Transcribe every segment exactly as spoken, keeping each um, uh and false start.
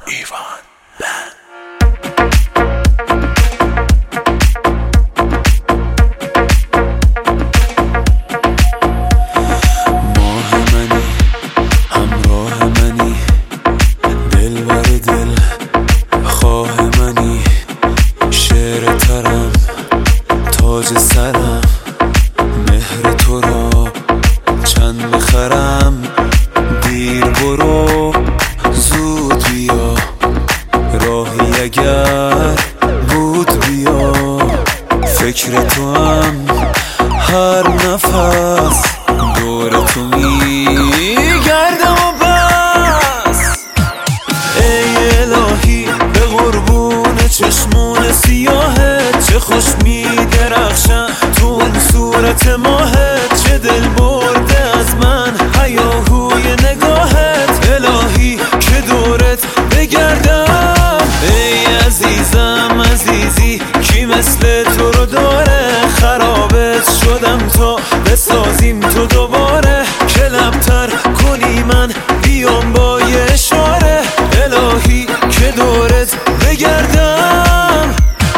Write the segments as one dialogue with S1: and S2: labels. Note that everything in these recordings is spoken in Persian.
S1: ایوان بند. ماه منی، همراه منی، دل بر دل خواه منی، شعر ترم، تاج سرم، مهر تو را چند بخرم. دیر برو زود بیا، راهی اگر بود بیا. فکر تو هم هر نفس دور تو میگردم و بس. ای الهی به قربون چشمون سیاهت، چه خوش میدرخشن تو اون صورت ماهت. چه دل برده از من هیاهوی نگاهت، الهی که دورت بگردم. ای عزیزم عزیزی کی مثل تو رو داره، خرابت شدم تا بسازیم تو دوباره. که لبتر کنی من بیام با یه اشاره، الهی که دورت بگردم.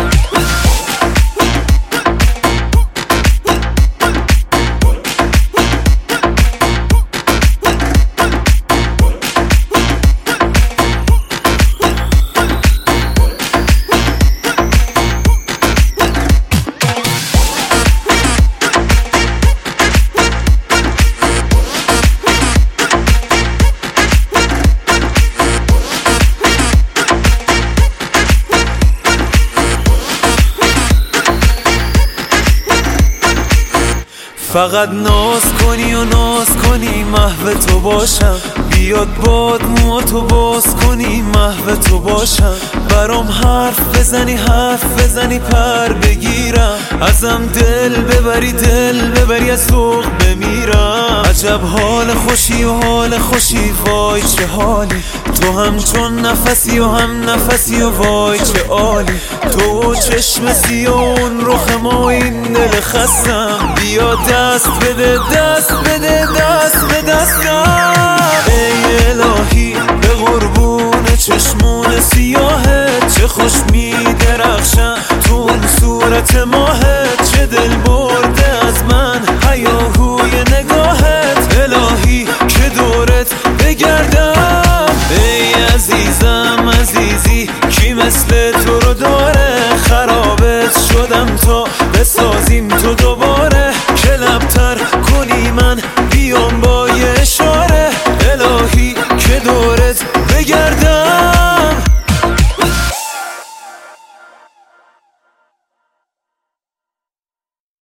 S1: فقط ناز کنی و ناز کنی محو تو باشم، بیاد باد مو تو باز کنی محو تو باشم. برام حرف بزنی حرف بزنی پر بگیرم، ازم دل ببری دل ببری از ذوق بمیرم. عجب حال خوشی و حال خوشی وای چه حالی، تو هم چون نفسی و هم نفسی و وای چه عالی. تو چشم سیون رخ ما این دل خستم، بیا دست بده دست بده دست به دستم. ای الهی به قربون چشمون سیاهت، چه خوش میدرخشن تو اون صورت ماهت. چه دل برده از من هیاهوی نگاهت، الهی که دورت بگردم.